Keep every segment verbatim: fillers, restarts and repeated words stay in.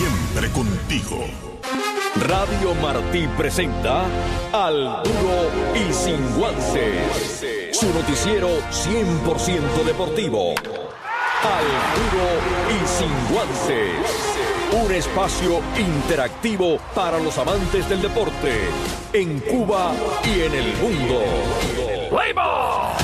siempre contigo. Radio Martí presenta Al Duro y Sin Guances, su noticiero cien por ciento deportivo. Al Duro y Sin Guances, un espacio interactivo para los amantes del deporte en Cuba y en el mundo. ¡Play ball!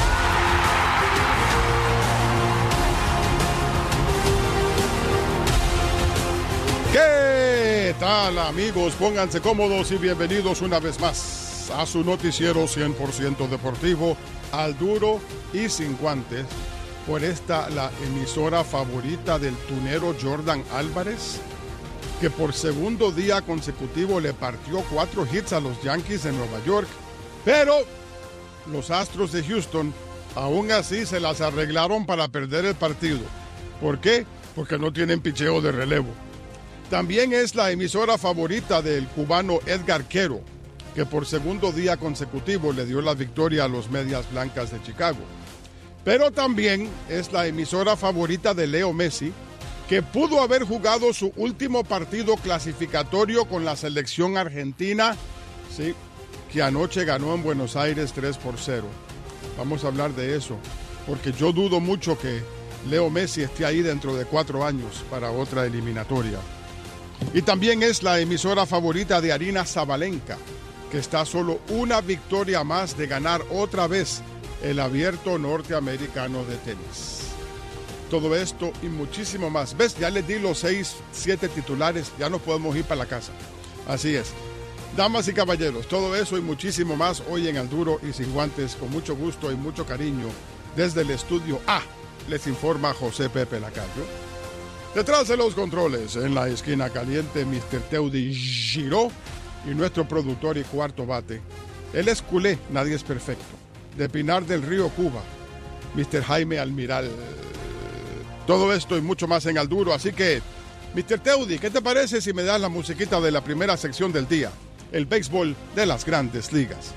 ¿Qué tal, amigos? Pónganse cómodos y bienvenidos una vez más a su noticiero cien por ciento deportivo, Al Duro y Sin Guantes, por esta, la emisora favorita del tunero Jordan Álvarez, que por segundo día consecutivo le partió cuatro hits a los Yankees de Nueva York, pero los Astros de Houston aún así se las arreglaron para perder el partido. ¿Por qué? Porque no tienen picheo de relevo. También es la emisora favorita del cubano Edgar Quero, que por segundo día consecutivo le dio la victoria a los Medias Blancas de Chicago. Pero también es la emisora favorita de Leo Messi, que pudo haber jugado su último partido clasificatorio con la selección argentina, sí, que anoche ganó en Buenos Aires tres por cero. Vamos a hablar de eso, porque yo dudo mucho que Leo Messi esté ahí dentro de cuatro años para otra eliminatoria. Y también es la emisora favorita de Aryna Sabalenka, que está a solo una victoria más de ganar otra vez el Abierto Norteamericano de tenis. Todo esto y muchísimo más. ¿Ves? Ya les di los seis, siete titulares, ya nos podemos ir para la casa. Así es. Damas y caballeros, todo eso y muchísimo más hoy en Al Duro y Sin Guantes, con mucho gusto y mucho cariño, desde el estudio A, les informa José Pepe Lacayo. Detrás de los controles, en la esquina caliente, mister Teudi Giró y nuestro productor y cuarto bate. Él es culé, nadie es perfecto. De Pinar del Río, Cuba, mister Jaime Almiral. Todo esto y mucho más en Al Duro, así que, mister Teudi, ¿qué te parece si me das la musiquita de la primera sección del día? El béisbol de las Grandes Ligas.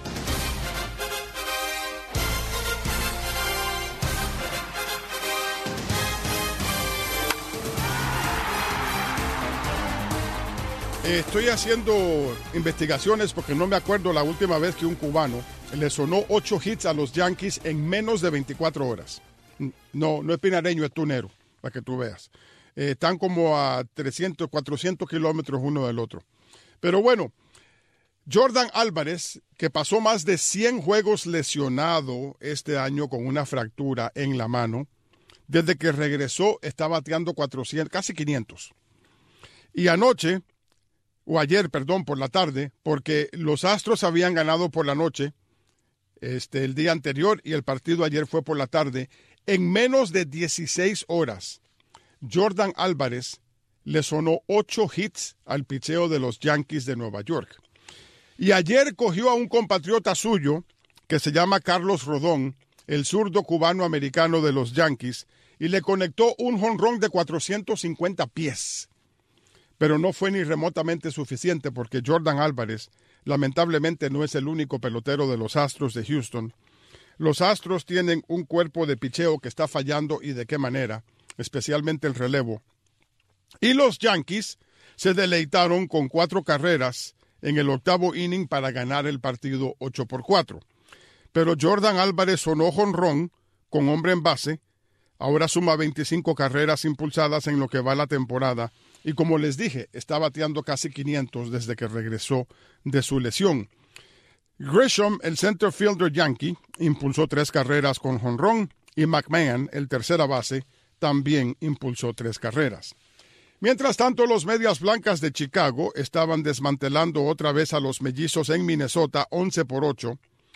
Estoy haciendo investigaciones porque no me acuerdo la última vez que un cubano le sonó ocho hits a los Yankees en menos de veinticuatro horas. No, no es pinareño, es tunero, para que tú veas. Eh, están como a trescientos, cuatrocientos kilómetros uno del otro. Pero bueno, Jordan Álvarez, que pasó más de cien juegos lesionado este año con una fractura en la mano, desde que regresó está bateando cuatrocientos, casi quinientos. Y anoche, o ayer, perdón, por la tarde, porque los Astros habían ganado por la noche este, el día anterior y el partido ayer fue por la tarde. En menos de dieciséis horas, Jordan Álvarez le sonó ocho hits al picheo de los Yankees de Nueva York. Y ayer cogió a un compatriota suyo, que se llama Carlos Rodón, el zurdo cubano-americano de los Yankees, y le conectó un jonrón de cuatrocientos cincuenta pies. Pero no fue ni remotamente suficiente porque Jordan Álvarez lamentablemente no es el único pelotero de los Astros de Houston. Los Astros tienen un cuerpo de picheo que está fallando y de qué manera, especialmente el relevo. Y los Yankees se deleitaron con cuatro carreras en el octavo inning para ganar el partido ocho por cuatro. Pero Jordan Álvarez sonó jonrón con hombre en base. Ahora suma veinticinco carreras impulsadas en lo que va la temporada. Y como les dije, está bateando casi quinientos desde que regresó de su lesión. Grisham, el center fielder yankee, impulsó tres carreras con jonrón. Y McMahon, el tercera base, también impulsó tres carreras. Mientras tanto, los Medias Blancas de Chicago estaban desmantelando otra vez a los Mellizos en Minnesota once por ocho.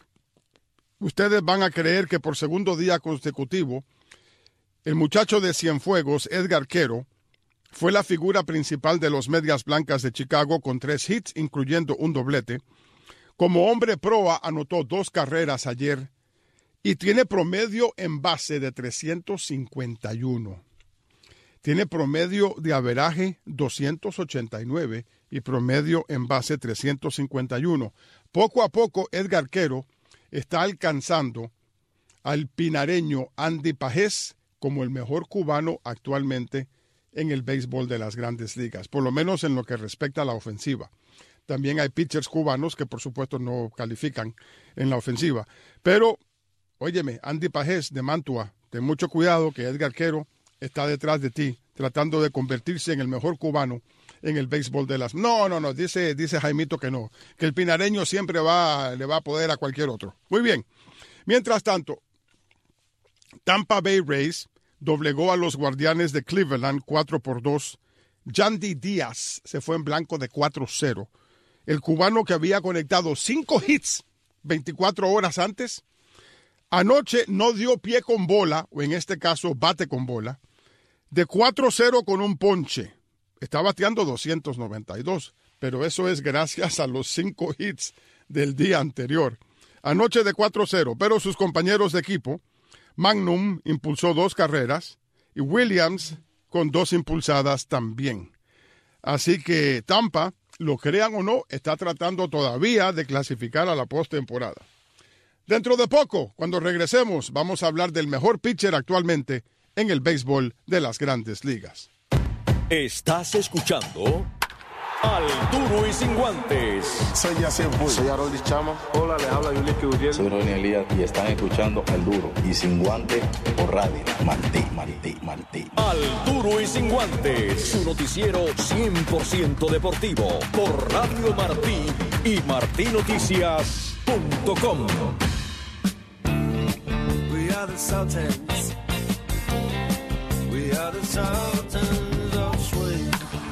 Ustedes van a creer que por segundo día consecutivo, el muchacho de Cienfuegos, Edgar Quero, fue la figura principal de los Medias Blancas de Chicago con tres hits, incluyendo un doblete. Como hombre proa, anotó dos carreras ayer y tiene promedio en base de trescientos cincuenta y uno. Tiene promedio de averaje doscientos ochenta y nueve y promedio en base trescientos cincuenta y uno. Poco a poco, Edgar Quero está alcanzando al pinareño Andy Pajés como el mejor cubano actualmente en el béisbol de las Grandes Ligas, por lo menos en lo que respecta a la ofensiva. También hay pitchers cubanos que por supuesto no califican en la ofensiva. Pero, óyeme, Andy Pajés de Mantua, ten mucho cuidado que Edgar Quero está detrás de ti, tratando de convertirse en el mejor cubano en el béisbol de las... No, no, no, dice, dice Jaimito que no, que el pinareño siempre va, le va a poder a cualquier otro. Muy bien. Mientras tanto, Tampa Bay Rays doblegó a los Guardianes de Cleveland cuatro por dos. Yandy Díaz se fue en blanco de cuatro cero. El cubano que había conectado cinco hits veinticuatro horas antes, anoche no dio pie con bola, o en este caso bate con bola, de cuatro cero con un ponche. Está bateando doscientos noventa y dos, pero eso es gracias a los cinco hits del día anterior. Anoche de cuatro cero, pero sus compañeros de equipo, Magnum impulsó dos carreras y Williams con dos impulsadas también. Así que Tampa, lo crean o no, está tratando todavía de clasificar a la postemporada. Dentro de poco, cuando regresemos, vamos a hablar del mejor pitcher actualmente en el béisbol de las Grandes Ligas. Estás escuchando Al Duro y Sin Guantes. Soy Yacir Bull. Soy Harold Chama. Hola, les habla Yulín Gutiérrez. Soy Ronnie Elías y están escuchando Al Duro y Sin Guantes por radio. Martí, Martí, Martí. Al Duro y Sin Guantes, su noticiero cien por ciento deportivo por Radio Martí y martí noticias punto com. We are the Sultans. We are the Sultans of Swing.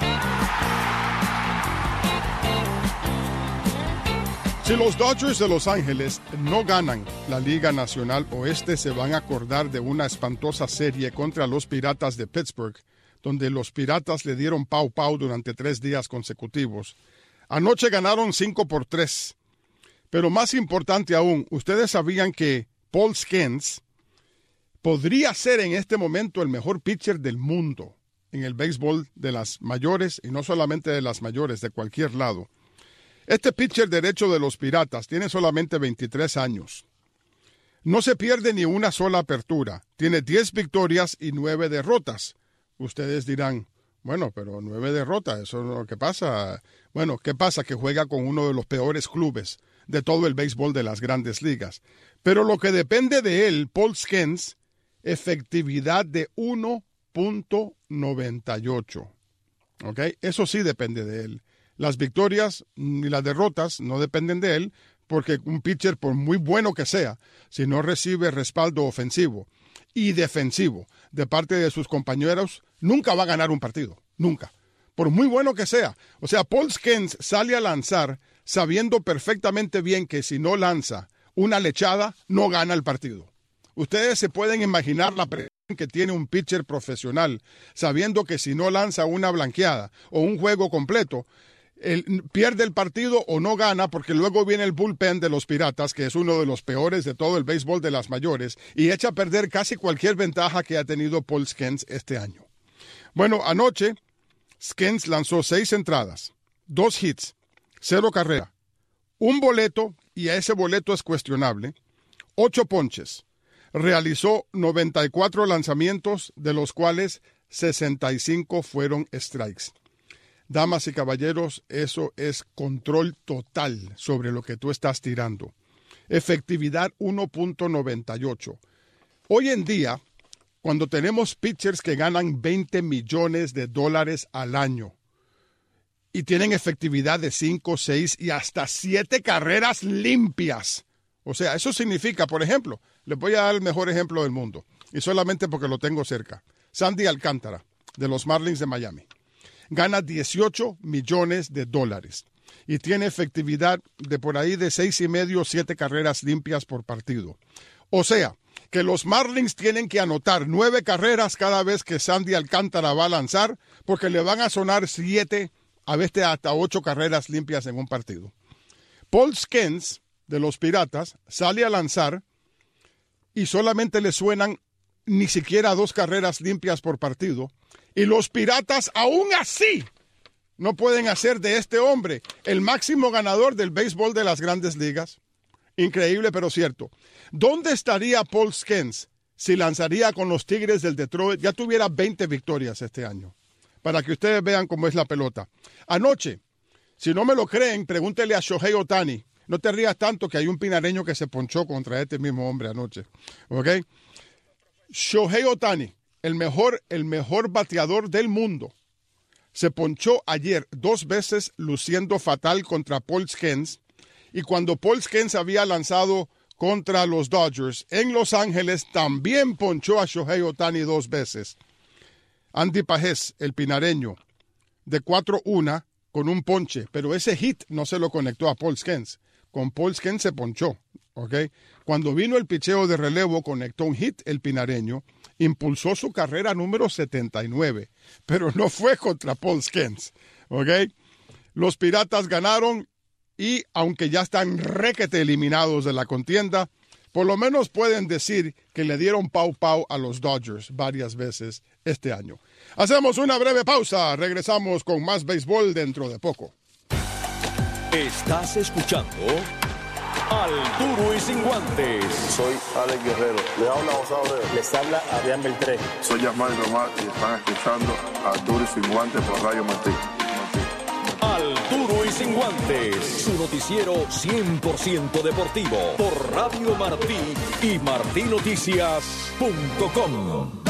Si los Dodgers de Los Ángeles no ganan la Liga Nacional Oeste, se van a acordar de una espantosa serie contra los Piratas de Pittsburgh, donde los Piratas le dieron pau pau durante tres días consecutivos. Anoche ganaron cinco por tres. Pero más importante aún, ustedes sabían que Paul Skenes podría ser en este momento el mejor pitcher del mundo en el béisbol de las mayores, y no solamente de las mayores, de cualquier lado. Este pitcher derecho de los Piratas tiene solamente veintitrés años. No se pierde ni una sola apertura. Tiene diez victorias y nueve derrotas. Ustedes dirán, bueno, pero nueve derrotas, ¿eso es lo que pasa? Bueno, ¿qué pasa? Que juega con uno de los peores clubes de todo el béisbol de las Grandes Ligas. Pero lo que depende de él, Paul Skenes, efectividad de uno punto noventa y ocho. ¿Ok? Eso sí depende de él. Las victorias y las derrotas no dependen de él, porque un pitcher, por muy bueno que sea, si no recibe respaldo ofensivo y defensivo de parte de sus compañeros, nunca va a ganar un partido. Nunca. Por muy bueno que sea. O sea, Paul Skenes sale a lanzar sabiendo perfectamente bien que si no lanza una lechada, no gana el partido. Ustedes se pueden imaginar la presión que tiene un pitcher profesional, sabiendo que si no lanza una blanqueada o un juego completo, él pierde el partido o no gana, porque luego viene el bullpen de los Piratas, que es uno de los peores de todo el béisbol de las mayores, y echa a perder casi cualquier ventaja que ha tenido Paul Skenes este año. Bueno, anoche Skenes lanzó seis entradas, dos hits, cero carrera, un boleto, y a ese boleto es cuestionable, ocho ponches. Realizó noventa y cuatro lanzamientos, de los cuales sesenta y cinco fueron strikes. Damas y caballeros, eso es control total sobre lo que tú estás tirando. Efectividad uno punto noventa y ocho. Hoy en día, cuando tenemos pitchers que ganan veinte millones de dólares al año y tienen efectividad de cinco, seis y hasta siete carreras limpias, o sea, eso significa, por ejemplo, les voy a dar el mejor ejemplo del mundo, y solamente porque lo tengo cerca. Sandy Alcántara, de los Marlins de Miami. Gana dieciocho millones de dólares y tiene efectividad de por ahí de seis y medio, siete carreras limpias por partido. O sea, que los Marlins tienen que anotar nueve carreras cada vez que Sandy Alcántara va a lanzar, porque le van a sonar siete, a veces hasta ocho carreras limpias en un partido. Paul Skenes, de los Piratas, sale a lanzar y solamente le suenan ni siquiera dos carreras limpias por partido. Y los Piratas, aún así, no pueden hacer de este hombre el máximo ganador del béisbol de las Grandes Ligas. Increíble, pero cierto. ¿Dónde estaría Paul Skenes si lanzaría con los Tigres del Detroit? Ya tuviera veinte victorias este año. para que ustedes vean cómo es la pelota. Anoche, si no me lo creen, pregúntele a Shohei Ohtani. No te rías tanto que hay un pinareño que se ponchó contra este mismo hombre anoche. ¿Ok? Shohei Ohtani, el mejor, el mejor bateador del mundo, se ponchó ayer dos veces luciendo fatal contra Paul Skenes. Y cuando Paul Skenes había lanzado contra los Dodgers en Los Ángeles, también ponchó a Shohei Ohtani dos veces. Andy Pajés, el pinareño, de cuatro uno con un ponche, pero ese hit no se lo conectó a Paul Skenes. Con Paul Skenes se ponchó, ¿ok? Cuando vino el picheo de relevo, conectó un hit el pinareño, impulsó su carrera número setenta y nueve, pero no fue contra Paul Skenes, ¿ok? Los Piratas ganaron y, aunque ya están requete eliminados de la contienda, por lo menos pueden decir que le dieron pau pau a los Dodgers varias veces este año. Hacemos una breve pausa. Regresamos con más béisbol dentro de poco. Estás escuchando Al Duro y Sin Guantes. Soy Alex Guerrero. Le habla Osado. Les habla Adrián Beltré. Soy Yasmani Román y están escuchando Al Duro y Sin Guantes por Radio Martí. Al Duro y Sin Guantes, su noticiero cien por ciento deportivo por Radio Martí y martí noticias punto com.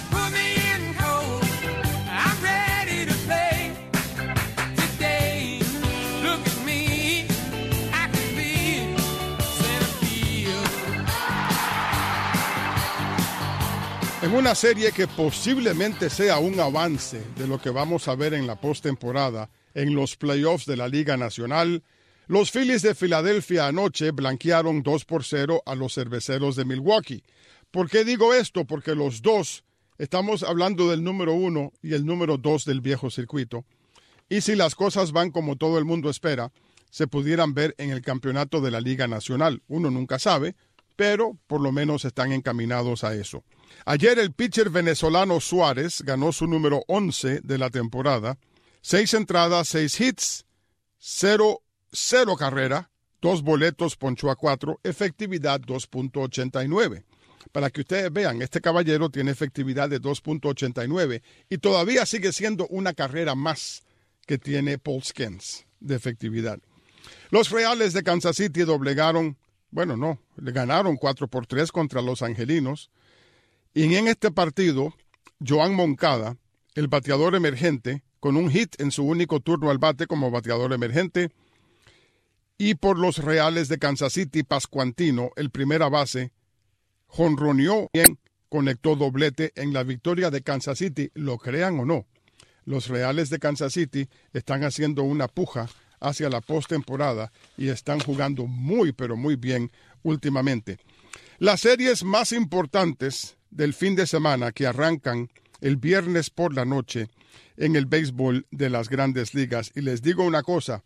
En una serie que posiblemente sea un avance de lo que vamos a ver en la postemporada en los playoffs de la Liga Nacional, los Phillies de Filadelfia anoche blanquearon dos por cero a los Cerveceros de Milwaukee. ¿Por qué digo esto? Porque los dos, estamos hablando del número uno y el número dos del viejo circuito, y si las cosas van como todo el mundo espera, se pudieran ver en el campeonato de la Liga Nacional. Uno nunca sabe, pero por lo menos están encaminados a eso. Ayer el pitcher venezolano Suárez ganó su número once de la temporada, seis entradas, seis hits, cero, cero carrera, dos boletos, ponchó a cuatro, efectividad dos punto ochenta y nueve. Para que ustedes vean, este caballero tiene efectividad de dos punto ochenta y nueve y todavía sigue siendo una carrera más que tiene Paul Skenes de efectividad. Los Reales de Kansas City doblegaron, bueno, no, le ganaron cuatro por tres contra los Angelinos. Y en este partido, Joan Moncada, el bateador emergente, con un hit en su único turno al bate como bateador emergente, y por los Reales de Kansas City, Pascuantino, el primera base, jonroneó bien, conectó doblete en la victoria de Kansas City, lo crean o no. Los Reales de Kansas City están haciendo una puja hacia la postemporada y están jugando muy, pero muy bien últimamente. Las series más importantes del fin de semana que arrancan el viernes por la noche en el béisbol de las Grandes Ligas. Y les digo una cosa,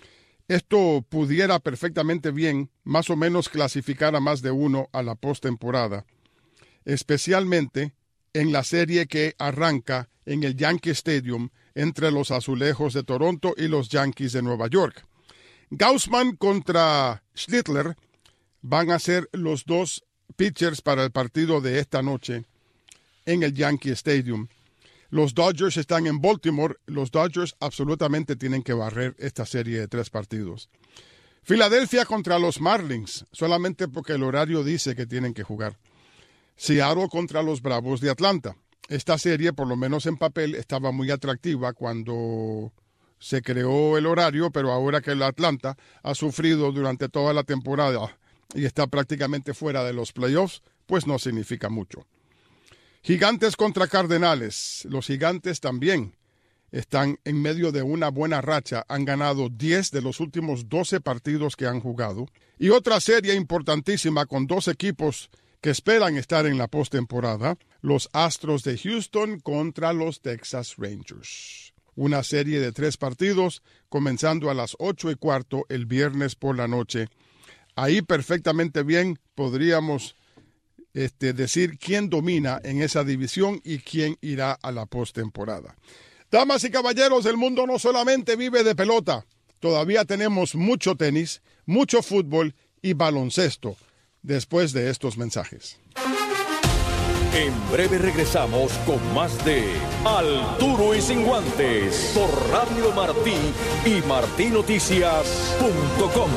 esto pudiera perfectamente bien más o menos clasificar a más de uno a la postemporada, especialmente en la serie que arranca en el Yankee Stadium entre los Azulejos de Toronto y los Yankees de Nueva York. Gausman contra Schnittler van a ser los dos pitchers para el partido de esta noche en el Yankee Stadium. Los Dodgers están en Baltimore. Los Dodgers absolutamente tienen que barrer esta serie de tres partidos. Filadelfia contra los Marlins, solamente porque el horario dice que tienen que jugar. Seattle contra los Bravos de Atlanta. Esta serie, por lo menos en papel, estaba muy atractiva cuando se creó el horario, pero ahora que el Atlanta ha sufrido durante toda la temporada y está prácticamente fuera de los playoffs, pues no significa mucho. Gigantes contra Cardenales. Los Gigantes también están en medio de una buena racha. Han ganado diez de los últimos doce partidos que han jugado. Y otra serie importantísima con dos equipos que esperan estar en la postemporada, los Astros de Houston contra los Texas Rangers. Una serie de tres partidos comenzando a las ocho y cuarto el viernes por la noche. Ahí perfectamente bien podríamos este, decir quién domina en esa división y quién irá a la postemporada. Damas y caballeros, el mundo no solamente vive de pelota. Todavía tenemos mucho tenis, mucho fútbol y baloncesto después de estos mensajes. En breve regresamos con más de Al Duro y Sin Guantes por Radio Martí y martí noticias punto com.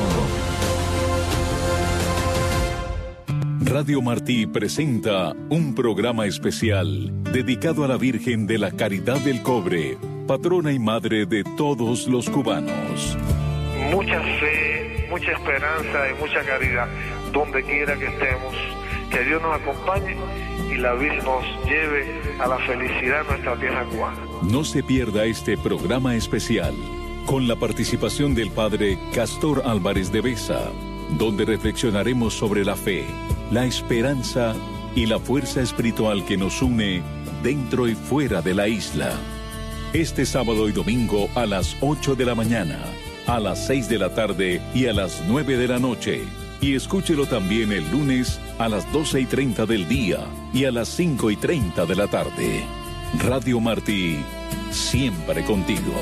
Radio Martí presenta un programa especial dedicado a la Virgen de la Caridad del Cobre, patrona y madre de todos los cubanos. Mucha fe, mucha esperanza y mucha caridad donde quiera que estemos. Que Dios nos acompañe y la Virgen nos lleve a la felicidad en nuestra tierra cubana. No se pierda este programa especial con la participación del padre Castor Álvarez de Besa, donde reflexionaremos sobre la fe, la esperanza y la fuerza espiritual que nos une dentro y fuera de la isla. Este sábado y domingo a las ocho de la mañana, a las seis de la tarde y a las nueve de la noche. Y escúchelo también el lunes a las doce y treinta del día y a las cinco y treinta de la tarde. Radio Martí, siempre contigo.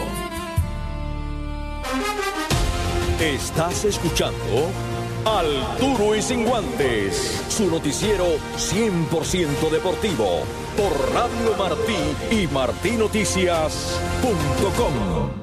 Estás escuchando Al Duro y Sin Guantes, su noticiero cien por ciento deportivo, por Radio Martí y martí noticias punto com.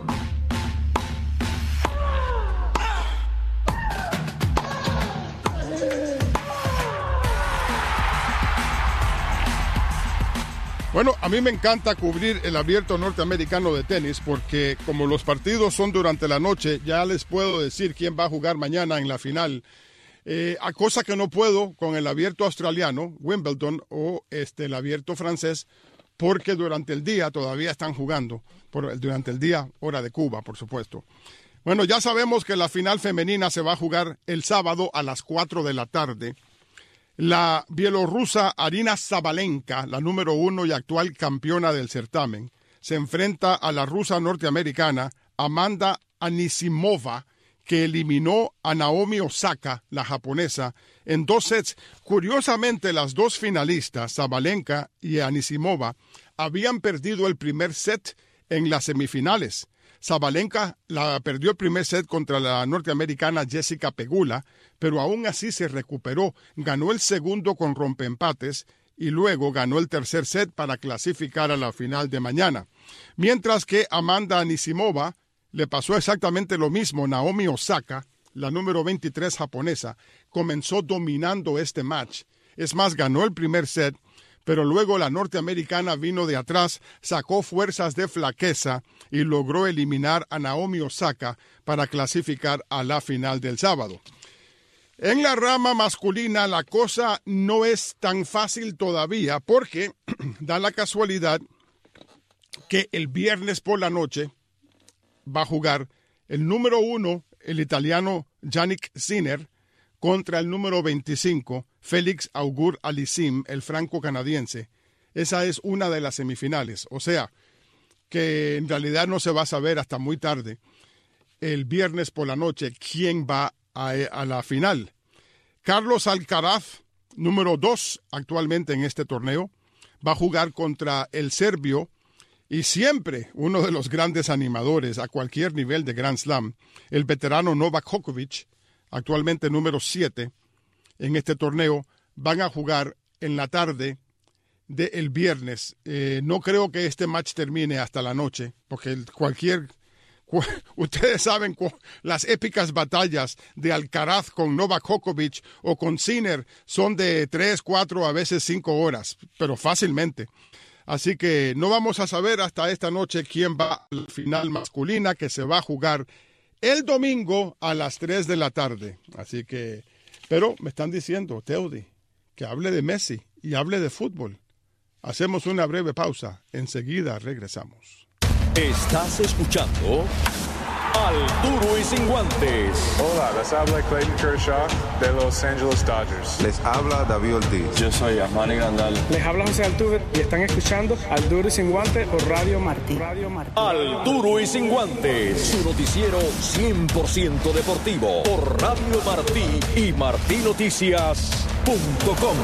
Bueno, a mí me encanta cubrir el abierto norteamericano de tenis porque como los partidos son durante la noche, ya les puedo decir quién va a jugar mañana en la final. Eh, a cosa que no puedo con el abierto australiano, Wimbledon, o este, el abierto francés, porque durante el día todavía están jugando, por, durante el día, hora de Cuba, por supuesto. Bueno, ya sabemos que la final femenina se va a jugar el sábado a las cuatro de la tarde. La bielorrusa Aryna Sabalenka, la número uno y actual campeona del certamen, se enfrenta a la rusa norteamericana Amanda Anisimova, que eliminó a Naomi Osaka, la japonesa, en dos sets. Curiosamente, las dos finalistas, Sabalenka y Anisimova, habían perdido el primer set en las semifinales. Sabalenka la perdió el primer set contra la norteamericana Jessica Pegula, pero aún así se recuperó, ganó el segundo con rompeempates y luego ganó el tercer set para clasificar a la final de mañana. Mientras que Amanda Anisimova le pasó exactamente lo mismo. Naomi Osaka, la número veintitrés japonesa, comenzó dominando este match. Es más, ganó el primer set, pero luego la norteamericana vino de atrás, sacó fuerzas de flaqueza y logró eliminar a Naomi Osaka para clasificar a la final del sábado. En la rama masculina la cosa no es tan fácil todavía porque da la casualidad que el viernes por la noche va a jugar el número uno, el italiano Yannick Sinner, contra el número veinticinco, Félix Auger-Aliassime, el franco-canadiense. Esa es una de las semifinales. O sea, que en realidad no se va a saber hasta muy tarde, el viernes por la noche, quién va a, a la final. Carlos Alcaraz, número dos actualmente en este torneo, va a jugar contra el serbio y siempre uno de los grandes animadores a cualquier nivel de Grand Slam, el veterano Novak Djokovic, actualmente número siete en este torneo, van a jugar en la tarde del viernes. Eh, no creo que este match termine hasta la noche, porque el, cualquier... Cu, ustedes saben cu, las épicas batallas de Alcaraz con Novak Djokovic o con Sinner son de tres, cuatro, a veces cinco horas, pero fácilmente. Así que no vamos a saber hasta esta noche quién va a la final masculina, que se va a jugar el domingo a las tres de la tarde. Así que, pero me están diciendo, Teodi, que hable de Messi y hable de fútbol. Hacemos una breve pausa. Enseguida regresamos. Estás escuchando Al Duro y Sin Guantes. Hola, les habla Clayton Kershaw de Los Angeles Dodgers. Les habla David Ortiz. Yo soy Armani Grandal. Les habla José Altuve y están escuchando Al Duro y Sin Guantes por Radio Martí. Radio Martí. Al Duro y Sin Guantes, su noticiero cien por ciento deportivo por Radio Martí y martí noticias punto com.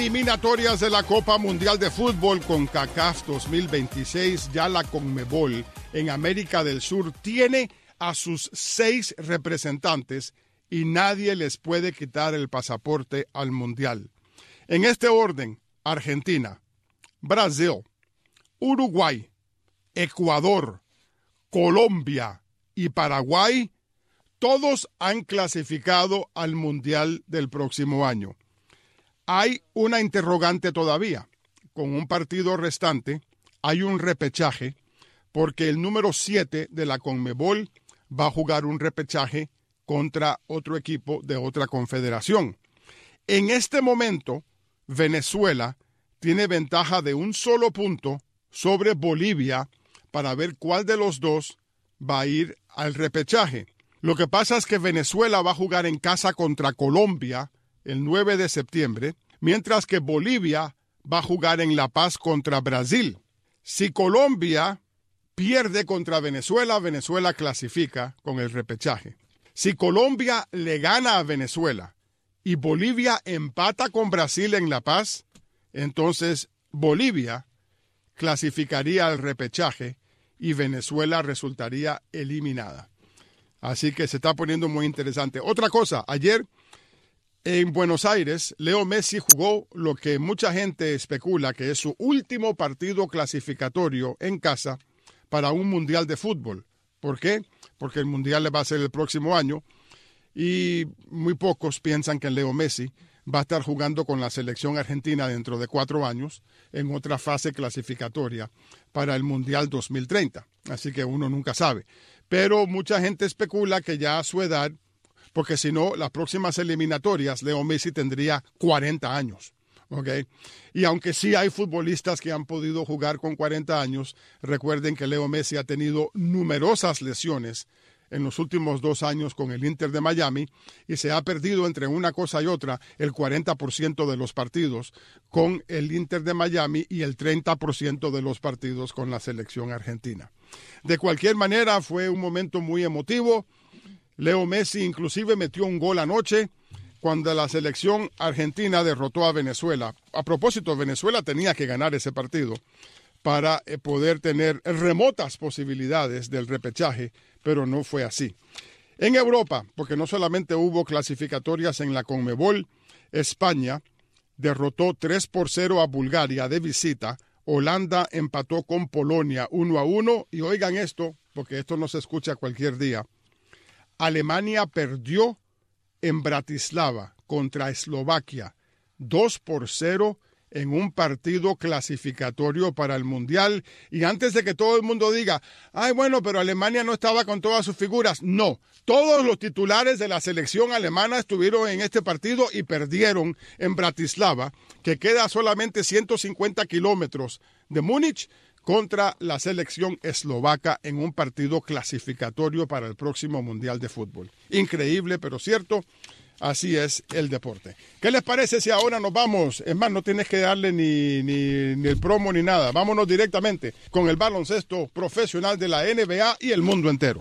Eliminatorias de la Copa Mundial de Fútbol con CONCACAF dos mil veintiséis, ya la CONMEBOL en América del Sur tiene a sus seis representantes y nadie les puede quitar el pasaporte al Mundial. En este orden, Argentina, Brasil, Uruguay, Ecuador, Colombia y Paraguay, todos han clasificado al Mundial del próximo año. Hay una interrogante todavía. Con un partido restante, hay un repechaje, porque el número siete de la CONMEBOL va a jugar un repechaje contra otro equipo de otra confederación. En este momento, Venezuela tiene ventaja de un solo punto sobre Bolivia para ver cuál de los dos va a ir al repechaje. Lo que pasa es que Venezuela va a jugar en casa contra Colombia el nueve de septiembre, mientras que Bolivia va a jugar en La Paz contra Brasil. Si Colombia pierde contra Venezuela, Venezuela clasifica con el repechaje. Si Colombia le gana a Venezuela y Bolivia empata con Brasil en La Paz, entonces Bolivia clasificaría al repechaje y Venezuela resultaría eliminada. Así que se está poniendo muy interesante. Otra cosa, ayer en Buenos Aires, Leo Messi jugó lo que mucha gente especula que es su último partido clasificatorio en casa para un mundial de fútbol. ¿Por qué? Porque el mundial le va a ser el próximo año y muy pocos piensan que Leo Messi va a estar jugando con la selección argentina dentro de cuatro años en otra fase clasificatoria para el Mundial dos mil treinta. Así que uno nunca sabe. Pero mucha gente especula que ya a su edad, porque si no, las próximas eliminatorias, Leo Messi tendría cuarenta años. ¿Okay? Y aunque sí hay futbolistas que han podido jugar con cuarenta años, recuerden que Leo Messi ha tenido numerosas lesiones en los últimos dos años con el Inter de Miami y se ha perdido entre una cosa y otra el cuarenta por ciento de los partidos con el Inter de Miami y el treinta por ciento de los partidos con la selección argentina. De cualquier manera, fue un momento muy emotivo. Leo Messi inclusive metió un gol anoche cuando la selección argentina derrotó a Venezuela. A propósito, Venezuela tenía que ganar ese partido para poder tener remotas posibilidades del repechaje, pero no fue así. En Europa, porque no solamente hubo clasificatorias en la CONMEBOL, España derrotó tres por cero a Bulgaria de visita, Holanda empató con Polonia uno a uno, y oigan esto, porque esto no se escucha cualquier día, Alemania perdió en Bratislava contra Eslovaquia dos por cero en un partido clasificatorio para el Mundial. Y antes de que todo el mundo diga, ay, bueno, pero Alemania no estaba con todas sus figuras. No, todos los titulares de la selección alemana estuvieron en este partido y perdieron en Bratislava, que queda a solamente ciento cincuenta kilómetros de Múnich, contra la selección eslovaca en un partido clasificatorio para el próximo Mundial de Fútbol. Increíble, pero cierto. Así es el deporte. ¿Qué les parece si ahora nos vamos? Es más, no tienes que darle ni, ni, ni el promo ni nada. Vámonos directamente con el baloncesto profesional de la N B A y el mundo entero.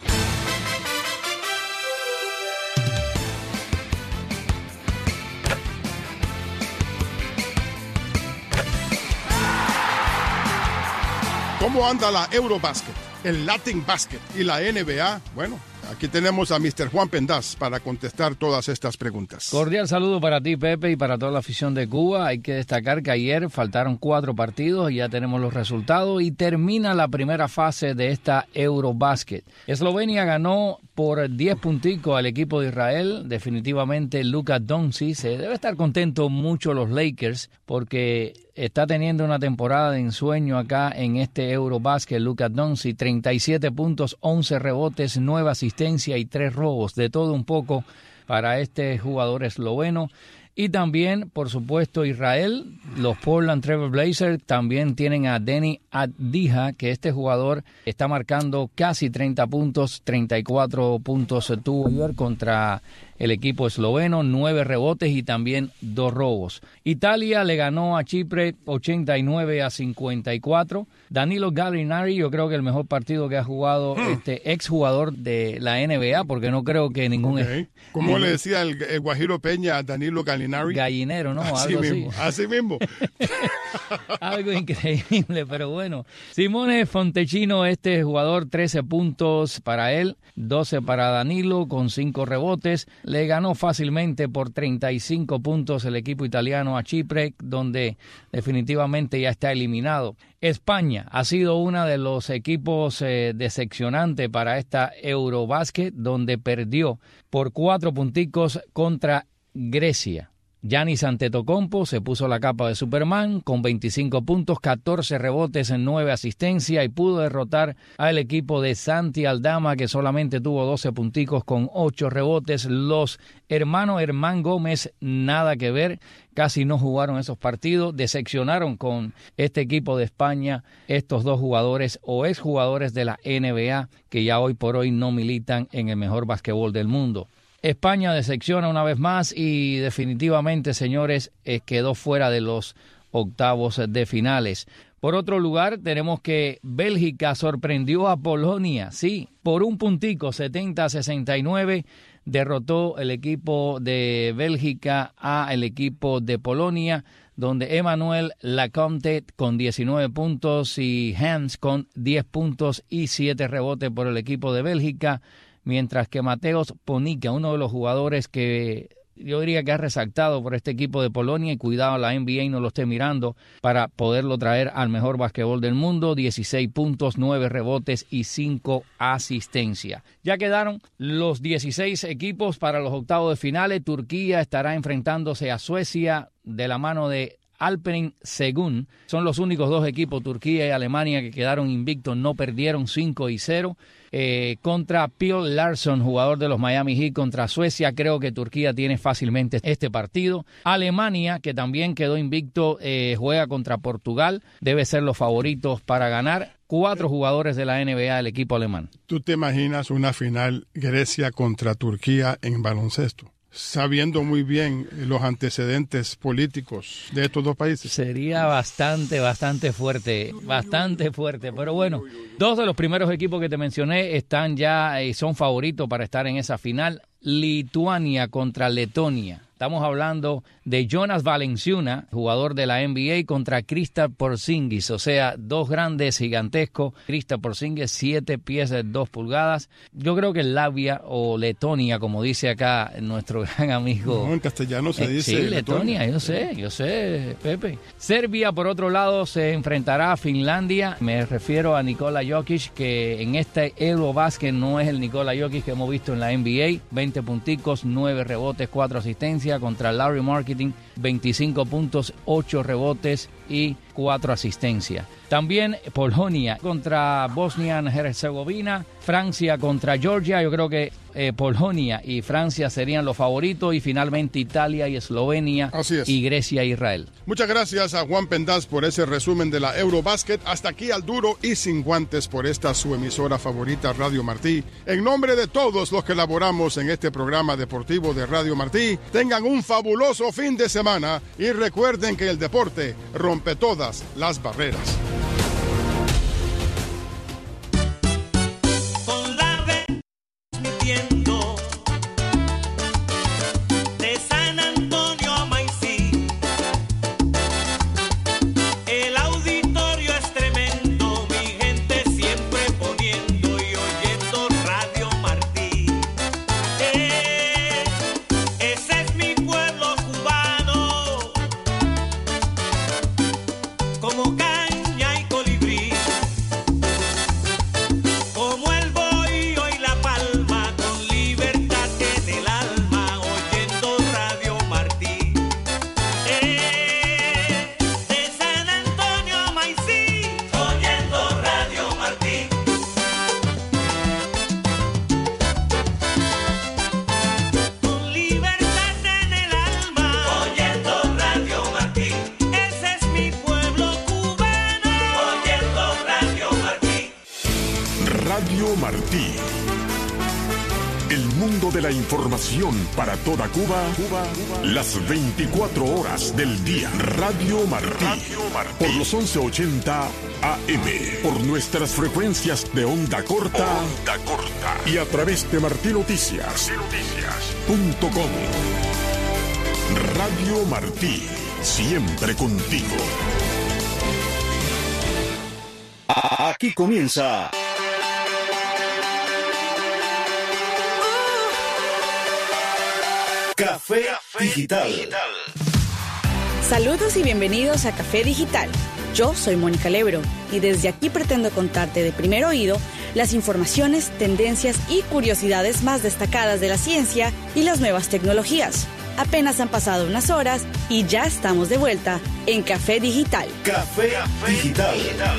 ¿Cómo anda la Eurobasket, el Latin Basket y la N B A? Bueno, aquí tenemos a mister Juan Pendaz para contestar todas estas preguntas. Cordial saludo para ti, Pepe, y para toda la afición de Cuba. Hay que destacar que ayer faltaron cuatro partidos y ya tenemos los resultados y termina la primera fase de esta Eurobasket. Eslovenia ganó por diez punticos al equipo de Israel. Definitivamente Luka Doncic, se debe estar contento mucho los Lakers porque está teniendo una temporada de ensueño acá en este Eurobasket. Luka Doncic, treinta y siete puntos, once rebotes, nueve asistencias y tres robos, de todo un poco para este jugador esloveno. Y también, por supuesto, Israel, los Portland Trail Blazers también tienen a Deni Avdija, que este jugador está marcando casi treinta puntos, treinta y cuatro puntos tuvo ayer contra el equipo esloveno, nueve rebotes y también dos robos. Italia le ganó a Chipre ochenta y nueve a cincuenta y cuatro. Danilo Gallinari, yo creo que el mejor partido que ha jugado hmm. este exjugador de la N B A, porque no creo que ningún... Okay. ¿Cómo le decía el, el Guajiro Peña a Danilo Gallinari? Gallinero, ¿no? Así Algo mismo, así. así mismo. Algo increíble, pero bueno. Simone Fontecchino, este jugador, trece puntos para él, doce para Danilo, con cinco rebotes. Le ganó fácilmente por treinta y cinco puntos el equipo italiano a Chipre, donde definitivamente ya está eliminado. España ha sido uno de los equipos eh, decepcionantes para esta Eurobasket, donde perdió por cuatro punticos contra Grecia. Giannis Antetokounmpo se puso la capa de Superman con veinticinco puntos, catorce rebotes en nueve asistencias y pudo derrotar al equipo de Santi Aldama, que solamente tuvo doce punticos con ocho rebotes. Los hermanos Hermán Gómez, nada que ver, casi no jugaron esos partidos, decepcionaron con este equipo de España, estos dos jugadores o exjugadores de la N B A que ya hoy por hoy no militan en el mejor basquetbol del mundo. España decepciona una vez más y definitivamente, señores, eh, quedó fuera de los octavos de finales. Por otro lugar, tenemos que Bélgica sorprendió a Polonia, sí, por un puntico, setenta a sesenta y nueve, derrotó el equipo de Bélgica a el equipo de Polonia, donde Emmanuel Lacomte con diecinueve puntos y Hans con diez puntos y siete rebotes por el equipo de Bélgica, mientras que Mateusz Ponica, uno de los jugadores que yo diría que ha resaltado por este equipo de Polonia, y cuidado la N B A no lo esté mirando para poderlo traer al mejor basquetbol del mundo, dieciséis puntos, nueve rebotes y cinco asistencias. Ya quedaron los dieciséis equipos para los octavos de finales. Turquía estará enfrentándose a Suecia de la mano de Alperen Segun. Son los únicos dos equipos, Turquía y Alemania, que quedaron invictos, no perdieron, cinco y cero. Eh, contra Phil Larson, jugador de los Miami Heat, contra Suecia. Creo que Turquía tiene fácilmente este partido. Alemania, que también quedó invicto, eh, juega contra Portugal. Debe ser los favoritos para ganar. Cuatro jugadores de la N B A del equipo alemán. ¿Tú te imaginas una final Grecia contra Turquía en baloncesto? Sabiendo muy bien los antecedentes políticos de estos dos países. Sería bastante, bastante fuerte, bastante fuerte. Pero bueno, dos de los primeros equipos que te mencioné están ya y son favoritos para estar en esa final. Lituania contra Letonia. Estamos hablando de Jonas Valanciunas, jugador de la N B A, contra Kristaps Porzingis, o sea, dos grandes gigantescos. Kristaps Porzingis, siete pies de dos pulgadas. Yo creo que Latvia o Letonia, como dice acá nuestro gran amigo. No, en castellano se eh, dice Sí, Letonia, Letonia, yo sé, yo sé, Pepe. Serbia, por otro lado, se enfrentará a Finlandia. Me refiero a Nikola Jokic, que en este Eurobasket no es el Nikola Jokic que hemos visto en la N B A. veinte punticos, nueve rebotes, cuatro asistencias. Contra Larry Marketing, veinticinco puntos, ocho rebotes y cuatro asistencias. También Polonia contra Bosnia-Herzegovina, Francia contra Georgia. Yo creo que eh, Polonia y Francia serían los favoritos, y finalmente Italia y Eslovenia y Grecia e Israel. Muchas gracias a Juan Pendaz por ese resumen de la Eurobasket. Hasta aquí al duro y sin guantes por esta su emisora favorita, Radio Martí. En nombre de todos los que laboramos en este programa deportivo de Radio Martí, tengan un fabuloso fin de semana y recuerden que el deporte rompe todas las barreras. El mundo de la información para toda Cuba, Cuba, las veinticuatro horas del día. Radio Martí, Radio Martí. Por los once ochenta A M, por nuestras frecuencias de onda corta, onda corta y a través de martí noticias punto com. Radio Martí, siempre contigo. Aquí comienza Café Digital. Saludos y bienvenidos a Café Digital. Yo soy Mónica Lebro y desde aquí pretendo contarte de primer oído las informaciones, tendencias y curiosidades más destacadas de la ciencia y las nuevas tecnologías. Apenas han pasado unas horas y ya estamos de vuelta en Café Digital. Café, Café Digital. Digital.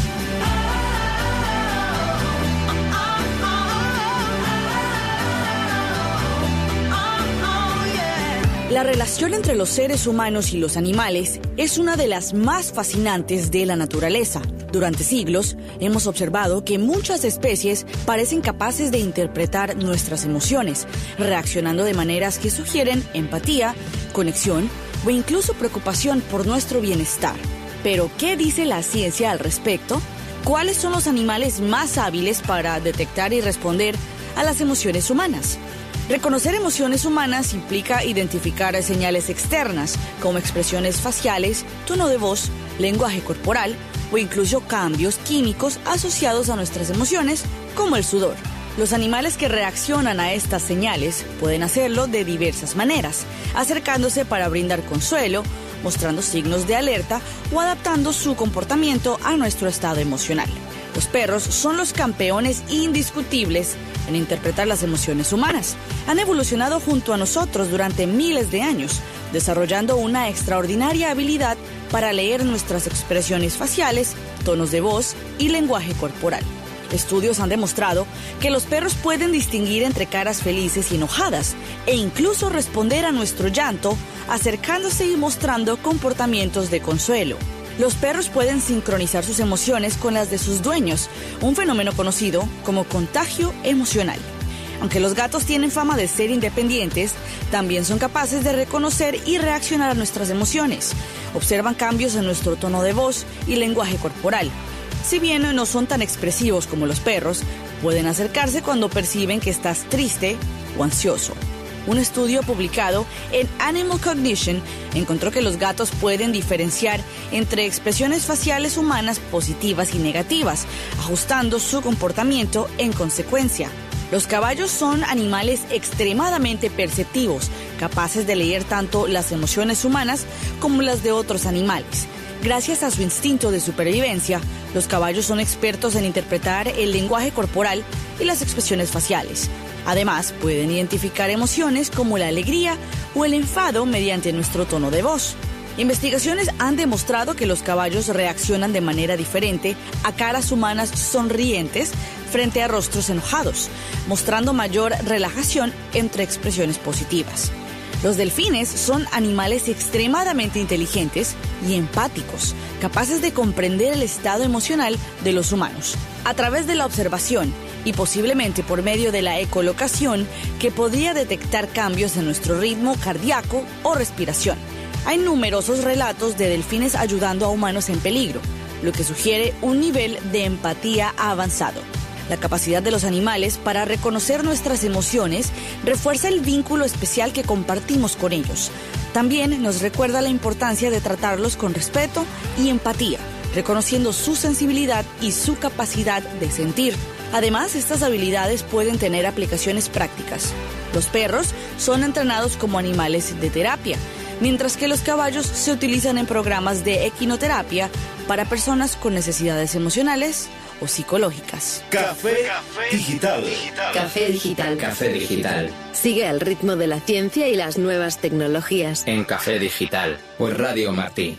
La relación entre los seres humanos y los animales es una de las más fascinantes de la naturaleza. Durante siglos, hemos observado que muchas especies parecen capaces de interpretar nuestras emociones, reaccionando de maneras que sugieren empatía, conexión o incluso preocupación por nuestro bienestar. Pero, ¿qué dice la ciencia al respecto? ¿Cuáles son los animales más hábiles para detectar y responder a las emociones humanas? Reconocer emociones humanas implica identificar señales externas, como expresiones faciales, tono de voz, lenguaje corporal o incluso cambios químicos asociados a nuestras emociones, como el sudor. Los animales que reaccionan a estas señales pueden hacerlo de diversas maneras, acercándose para brindar consuelo, mostrando signos de alerta o adaptando su comportamiento a nuestro estado emocional. Los perros son los campeones indiscutibles en interpretar las emociones humanas. Han evolucionado junto a nosotros durante miles de años, desarrollando una extraordinaria habilidad para leer nuestras expresiones faciales, tonos de voz y lenguaje corporal. Estudios han demostrado que los perros pueden distinguir entre caras felices y enojadas e incluso responder a nuestro llanto, acercándose y mostrando comportamientos de consuelo. Los perros pueden sincronizar sus emociones con las de sus dueños, un fenómeno conocido como contagio emocional. Aunque los gatos tienen fama de ser independientes, también son capaces de reconocer y reaccionar a nuestras emociones. Observan cambios en nuestro tono de voz y lenguaje corporal. Si bien no son tan expresivos como los perros, pueden acercarse cuando perciben que estás triste o ansioso. Un estudio publicado en Animal Cognition encontró que los gatos pueden diferenciar entre expresiones faciales humanas positivas y negativas, ajustando su comportamiento en consecuencia. Los caballos son animales extremadamente perceptivos, capaces de leer tanto las emociones humanas como las de otros animales. Gracias a su instinto de supervivencia, los caballos son expertos en interpretar el lenguaje corporal y las expresiones faciales. Además, pueden identificar emociones como la alegría o el enfado mediante nuestro tono de voz. Investigaciones han demostrado que los caballos reaccionan de manera diferente a caras humanas sonrientes frente a rostros enojados, mostrando mayor relajación entre expresiones positivas. Los delfines son animales extremadamente inteligentes y empáticos, capaces de comprender el estado emocional de los humanos a través de la observación y posiblemente por medio de la ecolocación, que podría detectar cambios en nuestro ritmo cardíaco o respiración. Hay numerosos relatos de delfines ayudando a humanos en peligro, lo que sugiere un nivel de empatía avanzado. La capacidad de los animales para reconocer nuestras emociones refuerza el vínculo especial que compartimos con ellos. También nos recuerda la importancia de tratarlos con respeto y empatía, reconociendo su sensibilidad y su capacidad de sentir. Además, estas habilidades pueden tener aplicaciones prácticas. Los perros son entrenados como animales de terapia, mientras que los caballos se utilizan en programas de equinoterapia para personas con necesidades emocionales o psicológicas. Café Digital. Café Digital. Café Digital. Sigue al ritmo de la ciencia y las nuevas tecnologías. En Café Digital, por Radio Martí.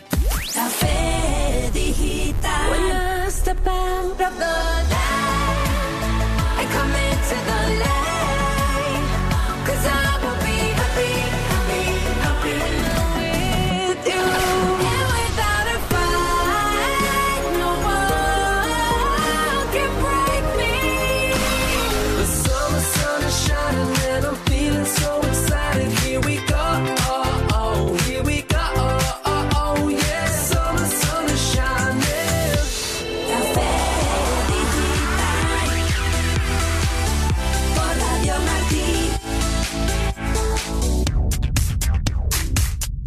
Café Digital. When I step out of the line, I come into the light, 'cause I will be happy, happy, happy with you. And without a fight, no one can break me. The summer sun is shining and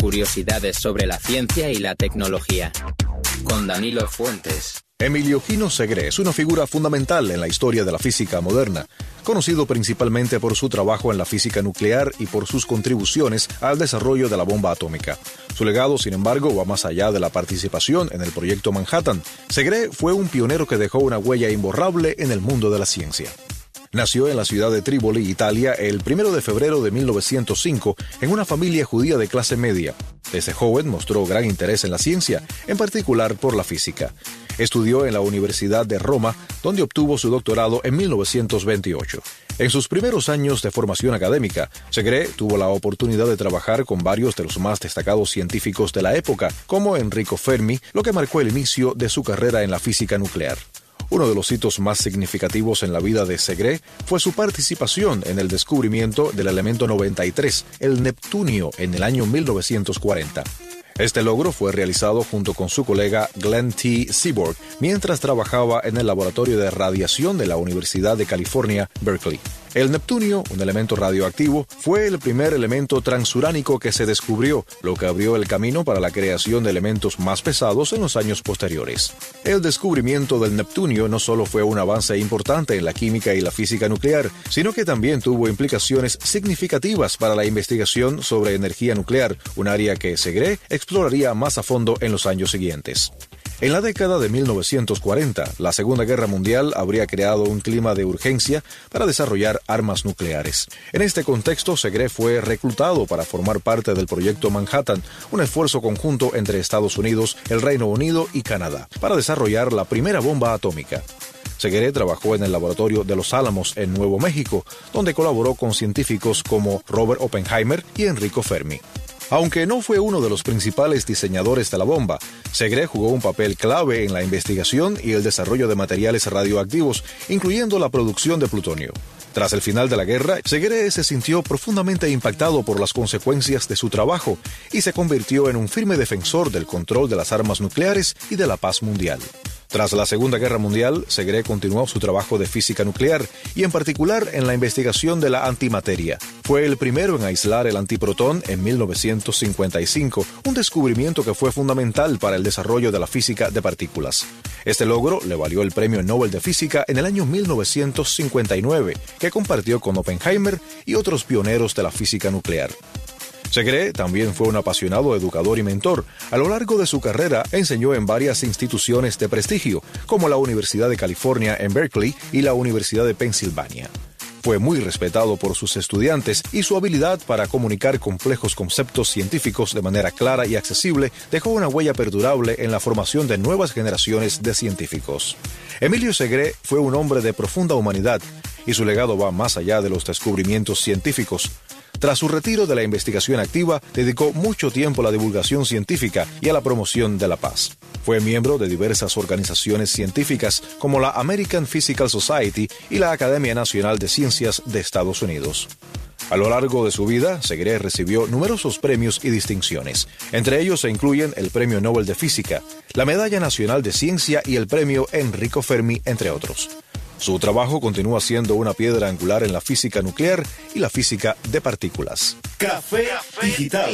curiosidades sobre la ciencia y la tecnología. Con Danilo Fuentes. Emilio Gino Segre es una figura fundamental en la historia de la física moderna, conocido principalmente por su trabajo en la física nuclear y por sus contribuciones al desarrollo de la bomba atómica. Su legado, sin embargo, va más allá de la participación en el proyecto Manhattan. Segre fue un pionero que dejó una huella imborrable en el mundo de la ciencia. Nació en la ciudad de Trípoli, Italia, el primero de febrero de mil novecientos cinco, en una familia judía de clase media. Desde joven mostró gran interés en la ciencia, en particular por la física. Estudió en la Universidad de Roma, donde obtuvo su doctorado en mil novecientos veintiocho. En sus primeros años de formación académica, Segre tuvo la oportunidad de trabajar con varios de los más destacados científicos de la época, como Enrico Fermi, lo que marcó el inicio de su carrera en la física nuclear. Uno de los hitos más significativos en la vida de Segre fue su participación en el descubrimiento del elemento noventa y tres, el neptunio, en el año mil novecientos cuarenta. Este logro fue realizado junto con su colega Glenn T. Seaborg mientras trabajaba en el laboratorio de radiación de la Universidad de California, Berkeley. El neptunio, un elemento radioactivo, fue el primer elemento transuránico que se descubrió, lo que abrió el camino para la creación de elementos más pesados en los años posteriores. El descubrimiento del neptunio no solo fue un avance importante en la química y la física nuclear, sino que también tuvo implicaciones significativas para la investigación sobre energía nuclear, un área que Segre exploraría más a fondo en los años siguientes. En la década de mil novecientos cuarenta, la Segunda Guerra Mundial habría creado un clima de urgencia para desarrollar armas nucleares. En este contexto, Segre fue reclutado para formar parte del proyecto Manhattan, un esfuerzo conjunto entre Estados Unidos, el Reino Unido y Canadá, para desarrollar la primera bomba atómica. Segre trabajó en el laboratorio de Los Álamos en Nuevo México, donde colaboró con científicos como Robert Oppenheimer y Enrico Fermi. Aunque no fue uno de los principales diseñadores de la bomba, Segre jugó un papel clave en la investigación y el desarrollo de materiales radioactivos, incluyendo la producción de plutonio. Tras el final de la guerra, Segre se sintió profundamente impactado por las consecuencias de su trabajo y se convirtió en un firme defensor del control de las armas nucleares y de la paz mundial. Tras la Segunda Guerra Mundial, Segre continuó su trabajo de física nuclear y en particular en la investigación de la antimateria. Fue el primero en aislar el antiprotón en mil novecientos cincuenta y cinco, un descubrimiento que fue fundamental para el desarrollo de la física de partículas. Este logro le valió el Premio Nobel de Física en el año mil novecientos cincuenta y nueve, que compartió con Oppenheimer y otros pioneros de la física nuclear. Segre también fue un apasionado educador y mentor. A lo largo de su carrera enseñó en varias instituciones de prestigio, como la Universidad de California en Berkeley y la Universidad de Pensilvania. Fue muy respetado por sus estudiantes y su habilidad para comunicar complejos conceptos científicos de manera clara y accesible dejó una huella perdurable en la formación de nuevas generaciones de científicos. Emilio Segre fue un hombre de profunda humanidad y su legado va más allá de los descubrimientos científicos. Tras su retiro de la investigación activa, dedicó mucho tiempo a la divulgación científica y a la promoción de la paz. Fue miembro de diversas organizaciones científicas como la American Physical Society y la Academia Nacional de Ciencias de Estados Unidos. A lo largo de su vida, Segre recibió numerosos premios y distinciones. Entre ellos se incluyen el Premio Nobel de Física, la Medalla Nacional de Ciencia y el Premio Enrico Fermi, entre otros. Su trabajo continúa siendo una piedra angular en la física nuclear y la física de partículas. Café Digital.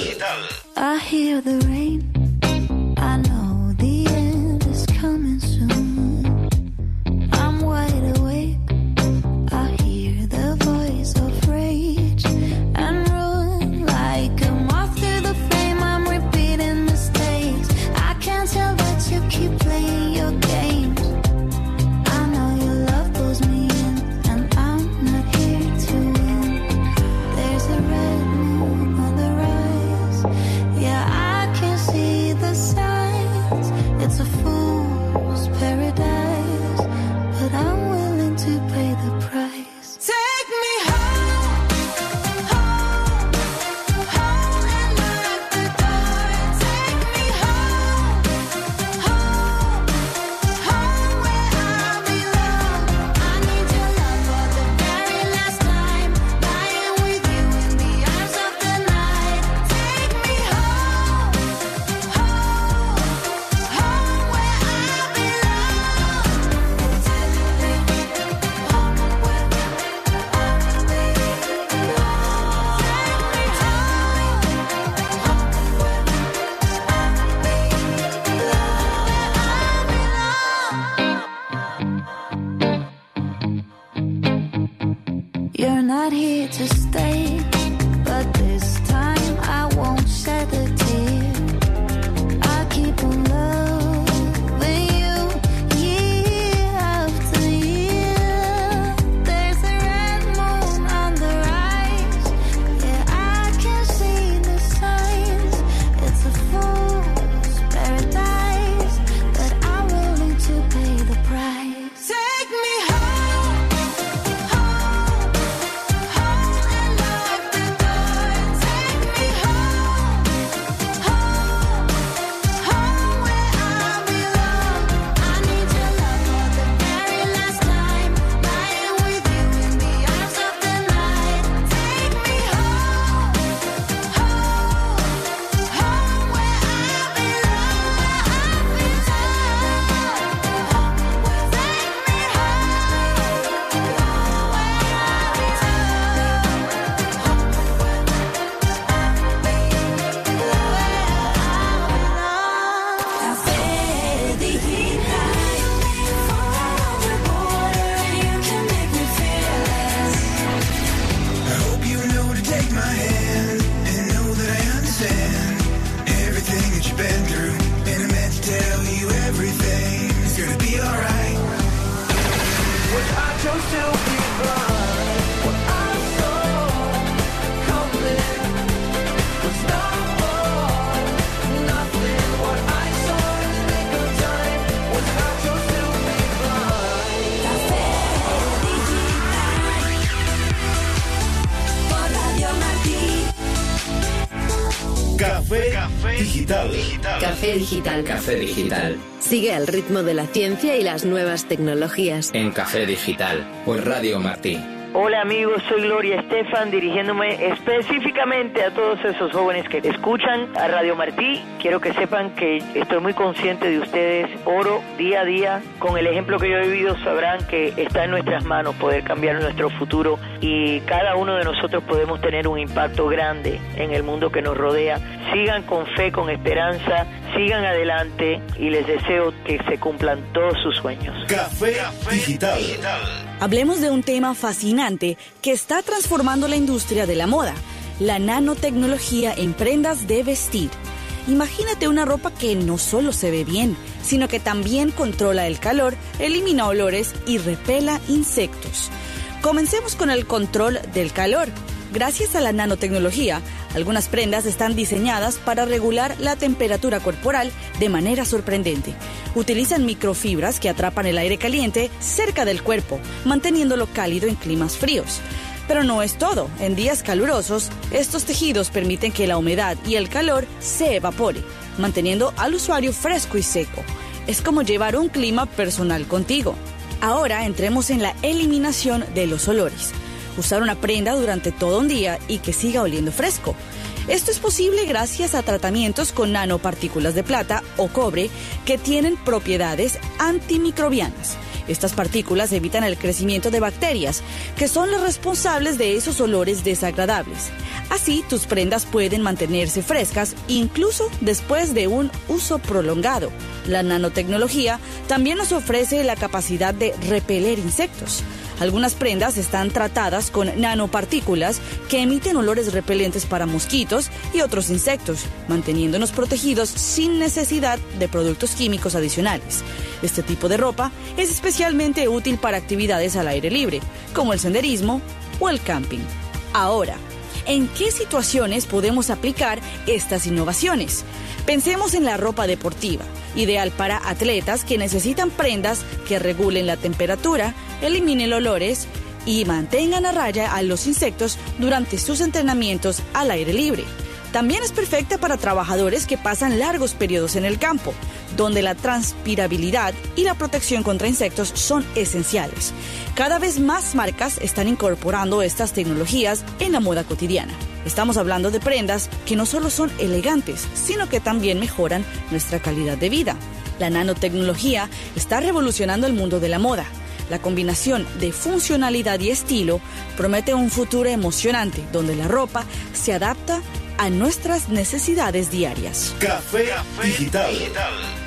I hear the rain. I know the end is coming soon. I'm wide awake. I hear the voice of rage and run like a moth to the flame. I'm repeating mistakes. I can't tell that you keep playing your games. I know your love pulls me in, and I'm not here to win. There's a red moon on the rise. Yeah, I can see the signs. to stay, but this time I won't shed a tear. I keep on loving you year after year. There's a red moon on the rise. Yeah, I can see the signs. It's a fool's paradise, but I'm willing to pay the price. Take me home, home, home and lock the door. Take me home, home, home where I belong. I need your love for the very last time, lying with you in the arms of the night. Take me home, home, home where I belong, where I've been Café Digital. You can make me fearless. I hope you know to take my hand and know that I understand everything that you've been through. And I meant to tell you everything is gonna be alright. What I chose to be blind, what I saw coming was not all, nothing. What I saw in the nick of time was I chose to be blind. Café Digital por Radio Martí. Café Digital. Café Digital. Café Digital. Sigue al ritmo de la ciencia y las nuevas tecnologías. En Café Digital por Radio Martí. Hola amigos, soy Gloria Estefan, dirigiéndome específicamente a todos esos jóvenes que escuchan a Radio Martí. Quiero que sepan que estoy muy consciente de ustedes. Oro día a día. Con el ejemplo que yo he vivido sabrán que está en nuestras manos poder cambiar nuestro futuro y cada uno de nosotros podemos tener un impacto grande en el mundo que nos rodea. Sigan con fe, con esperanza, sigan adelante y les deseo que se cumplan todos sus sueños. Café Digital. Hablemos de un tema fascinante que está transformando la industria de la moda, la nanotecnología en prendas de vestir. Imagínate una ropa que no solo se ve bien, sino que también controla el calor, elimina olores y repela insectos. Comencemos con el control del calor. Gracias a la nanotecnología, algunas prendas están diseñadas para regular la temperatura corporal de manera sorprendente. Utilizan microfibras que atrapan el aire caliente cerca del cuerpo, manteniéndolo cálido en climas fríos. Pero no es todo. En días calurosos, estos tejidos permiten que la humedad y el calor se evapore, manteniendo al usuario fresco y seco. Es como llevar un clima personal contigo. Ahora entremos en la eliminación de los olores. Usar una prenda durante todo un día y que siga oliendo fresco. Esto es posible gracias a tratamientos con nanopartículas de plata o cobre que tienen propiedades antimicrobianas. Estas partículas evitan el crecimiento de bacterias, que son las responsables de esos olores desagradables. Así, tus prendas pueden mantenerse frescas incluso después de un uso prolongado. La nanotecnología también nos ofrece la capacidad de repeler insectos. Algunas prendas están tratadas con nanopartículas que emiten olores repelentes para mosquitos y otros insectos, manteniéndonos protegidos sin necesidad de productos químicos adicionales. Este tipo de ropa es especialmente útil para actividades al aire libre, como el senderismo o el camping. Ahora, ¿en qué situaciones podemos aplicar estas innovaciones? Pensemos en la ropa deportiva, ideal para atletas que necesitan prendas que regulen la temperatura, eliminen olores y mantengan a raya a los insectos durante sus entrenamientos al aire libre. También es perfecta para trabajadores que pasan largos periodos en el campo, donde la transpirabilidad y la protección contra insectos son esenciales. Cada vez más marcas están incorporando estas tecnologías en la moda cotidiana. Estamos hablando de prendas que no solo son elegantes, sino que también mejoran nuestra calidad de vida. La nanotecnología está revolucionando el mundo de la moda. La combinación de funcionalidad y estilo promete un futuro emocionante, donde la ropa se adapta a nuestras necesidades diarias. Café Digital.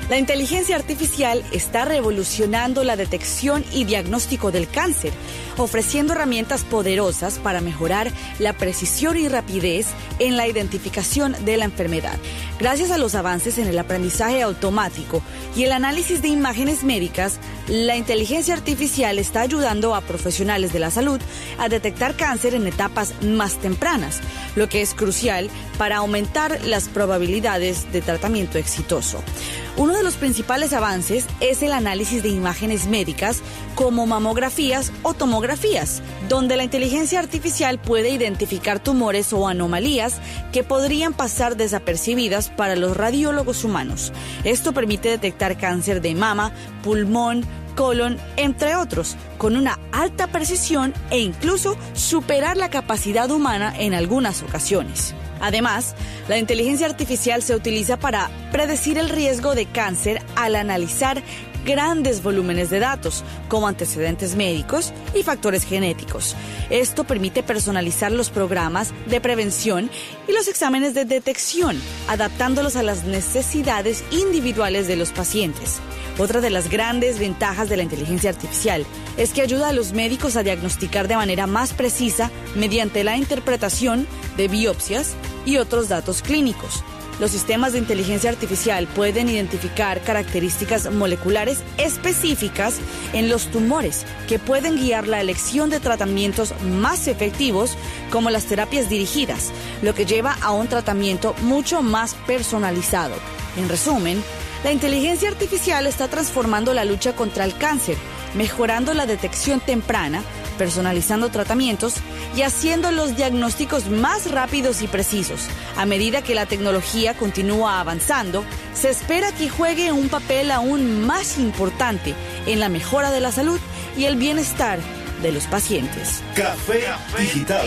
La inteligencia artificial está revolucionando la detección y diagnóstico del cáncer, ofreciendo herramientas poderosas para mejorar la precisión y rapidez en la identificación de la enfermedad. Gracias a los avances en el aprendizaje automático y el análisis de imágenes médicas, la inteligencia artificial está ayudando a profesionales de la salud a detectar cáncer en etapas más tempranas, lo que es crucial para aumentar las probabilidades de tratamiento exitoso. Uno de los principales avances es el análisis de imágenes médicas como mamografías o tomografías, donde la inteligencia artificial puede identificar tumores o anomalías que podrían pasar desapercibidas para los radiólogos humanos. Esto permite detectar cáncer de mama, pulmón, colon, entre otros, con una alta precisión e incluso superar la capacidad humana en algunas ocasiones. Además, la inteligencia artificial se utiliza para predecir el riesgo de cáncer al analizar grandes volúmenes de datos, como antecedentes médicos y factores genéticos. Esto permite personalizar los programas de prevención y los exámenes de detección, adaptándolos a las necesidades individuales de los pacientes. Otra de las grandes ventajas de la inteligencia artificial es que ayuda a los médicos a diagnosticar de manera más precisa mediante la interpretación de biopsias y otros datos clínicos. Los sistemas de inteligencia artificial pueden identificar características moleculares específicas en los tumores que pueden guiar la elección de tratamientos más efectivos, como las terapias dirigidas, lo que lleva a un tratamiento mucho más personalizado. En resumen, la inteligencia artificial está transformando la lucha contra el cáncer, mejorando la detección temprana, personalizando tratamientos y haciendo los diagnósticos más rápidos y precisos. A medida que la tecnología continúa avanzando, se espera que juegue un papel aún más importante en la mejora de la salud y el bienestar de los pacientes. Café Digital.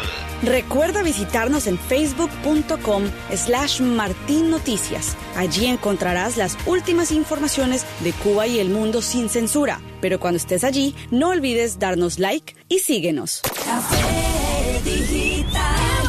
Recuerda visitarnos en facebook.com slash Martín Noticias. Allí encontrarás las últimas informaciones de Cuba y el mundo sin censura. Pero cuando estés allí, no olvides darnos like y síguenos. Café Digital.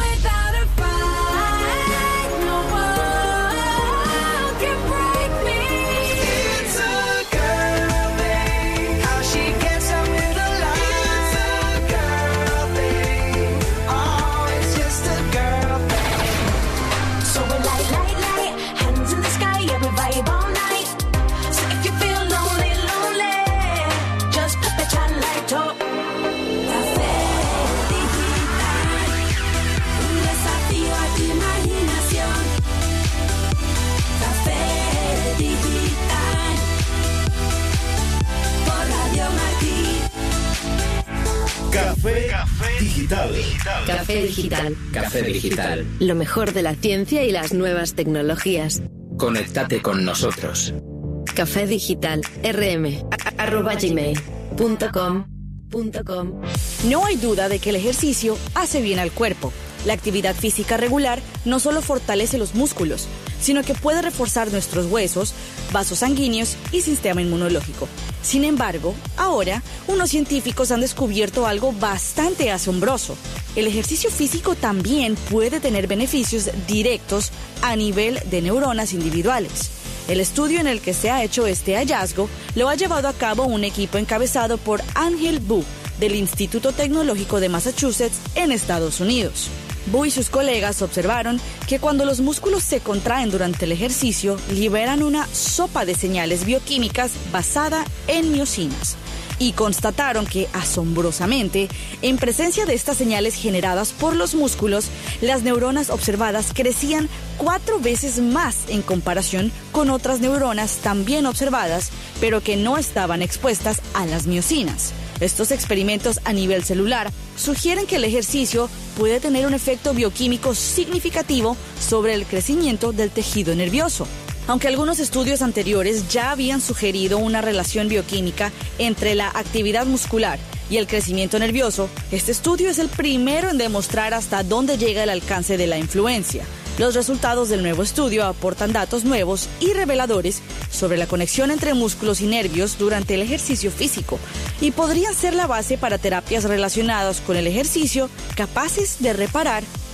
Café, Café Digital. Café Digital. Café Digital. Lo mejor de la ciencia y las nuevas tecnologías. Conéctate con nosotros. Café Digital. rm arroba gmail punto com punto com. No hay duda de que el ejercicio hace bien al cuerpo. La actividad física regular no solo fortalece los músculos, sino que puede reforzar nuestros huesos, vasos sanguíneos y sistema inmunológico. Sin embargo, ahora, unos científicos han descubierto algo bastante asombroso. El ejercicio físico también puede tener beneficios directos a nivel de neuronas individuales. El estudio en el que se ha hecho este hallazgo lo ha llevado a cabo un equipo encabezado por Angel Bu, del Instituto Tecnológico de Massachusetts, en Estados Unidos. Bu y sus colegas observaron que cuando los músculos se contraen durante el ejercicio, liberan una sopa de señales bioquímicas basada en miocinas. Y constataron que, asombrosamente, en presencia de estas señales generadas por los músculos, las neuronas observadas crecían cuatro veces más en comparación con otras neuronas también observadas, pero que no estaban expuestas a las miocinas. Estos experimentos a nivel celular sugieren que el ejercicio puede tener un efecto bioquímico significativo sobre el crecimiento del tejido nervioso. Aunque algunos estudios anteriores ya habían sugerido una relación bioquímica entre la actividad muscular y el crecimiento nervioso, este estudio es el primero en demostrar hasta dónde llega el alcance de la influencia. Los resultados del nuevo estudio aportan datos nuevos y reveladores sobre la conexión entre músculos y nervios durante el ejercicio físico y podrían ser la base para terapias relacionadas con el ejercicio capaces de reparar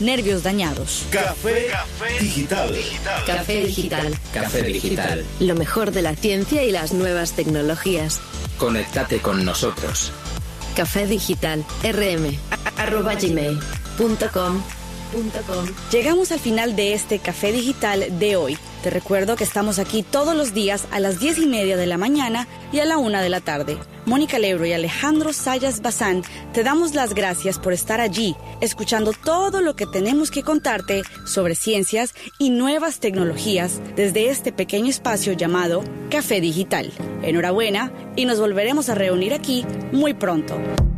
nervios dañados. Café, Café Digital. Café Digital. Café Digital. Lo mejor de la ciencia y las nuevas tecnologías. Conéctate con nosotros. Café Digital, rm, arroba gmail punto com. Llegamos al final de este Café Digital de hoy. Te recuerdo que estamos aquí todos los días a las diez y media de la mañana y a la una de la tarde. Mónica Lebro y Alejandro Sayas Bazán, te damos las gracias por estar allí, escuchando todo lo que tenemos que contarte sobre ciencias y nuevas tecnologías desde este pequeño espacio llamado Café Digital. Enhorabuena y nos volveremos a reunir aquí muy pronto.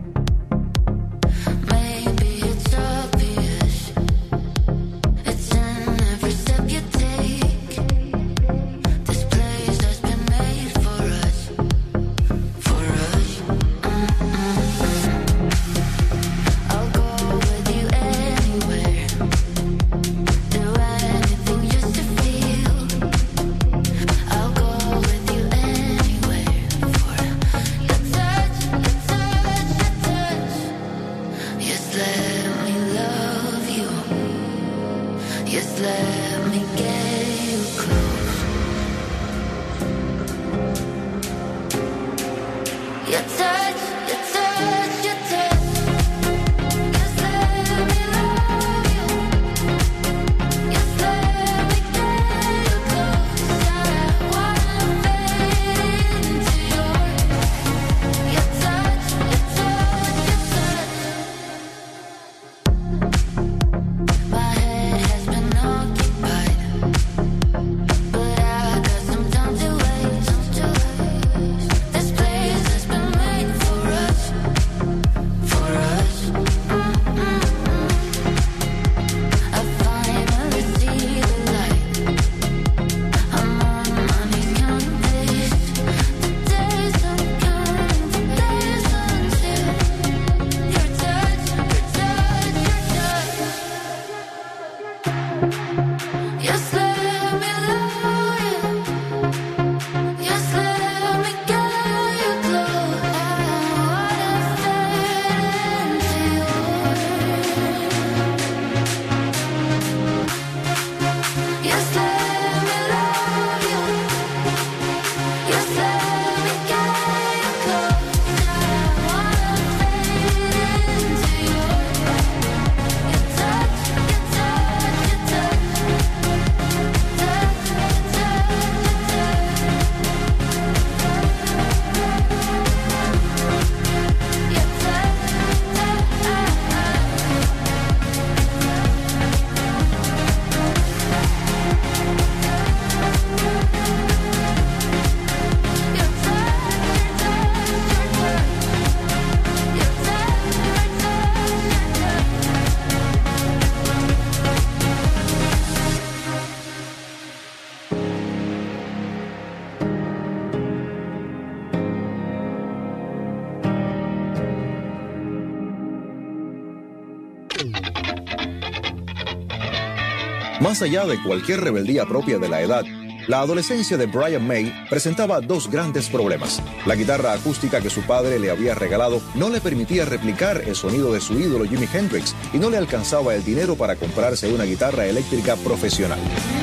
Más allá de cualquier rebeldía propia de la edad, la adolescencia de Brian May presentaba dos grandes problemas. La guitarra acústica que su padre le había regalado no le permitía replicar el sonido de su ídolo Jimi Hendrix y no le alcanzaba el dinero para comprarse una guitarra eléctrica profesional.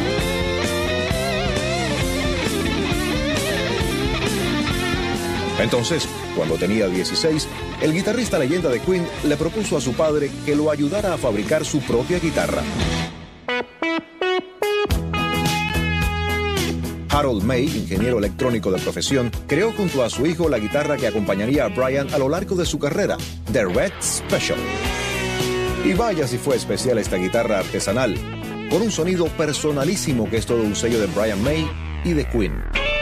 Entonces, cuando tenía dieciséis, el guitarrista leyenda de Queen le propuso a su padre que lo ayudara a fabricar su propia guitarra. Harold May, ingeniero electrónico de profesión, creó junto a su hijo la guitarra que acompañaría a Brian a lo largo de su carrera, The Red Special. Y vaya si fue especial esta guitarra artesanal, con un sonido personalísimo que es todo un sello de Brian May y de Queen.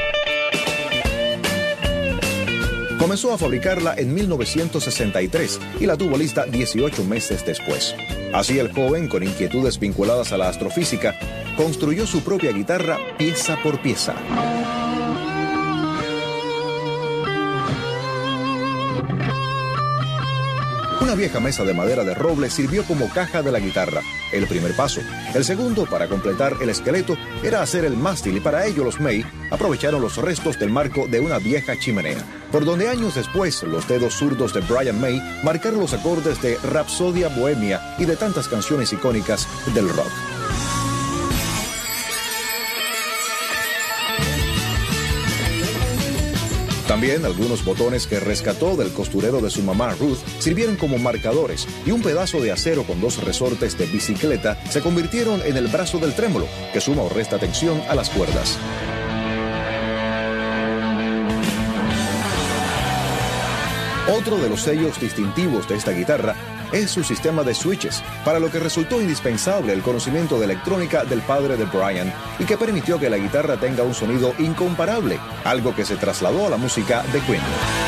Comenzó a fabricarla en mil novecientos sesenta y tres y la tuvo lista dieciocho meses después. Así el joven, con inquietudes vinculadas a la astrofísica, construyó su propia guitarra pieza por pieza. Una vieja mesa de madera de roble sirvió como caja de la guitarra, el primer paso. El segundo, para completar el esqueleto, era hacer el mástil y para ello los May aprovecharon los restos del marco de una vieja chimenea, por donde años después los dedos zurdos de Brian May marcaron los acordes de Rapsodia Bohemia y de tantas canciones icónicas del rock. También algunos botones que rescató del costurero de su mamá Ruth sirvieron como marcadores y un pedazo de acero con dos resortes de bicicleta se convirtieron en el brazo del trémolo, que suma o resta tensión a las cuerdas. Otro de los sellos distintivos de esta guitarra es su sistema de switches, para lo que resultó indispensable el conocimiento de electrónica del padre de Brian y que permitió que la guitarra tenga un sonido incomparable, algo que se trasladó a la música de Queen.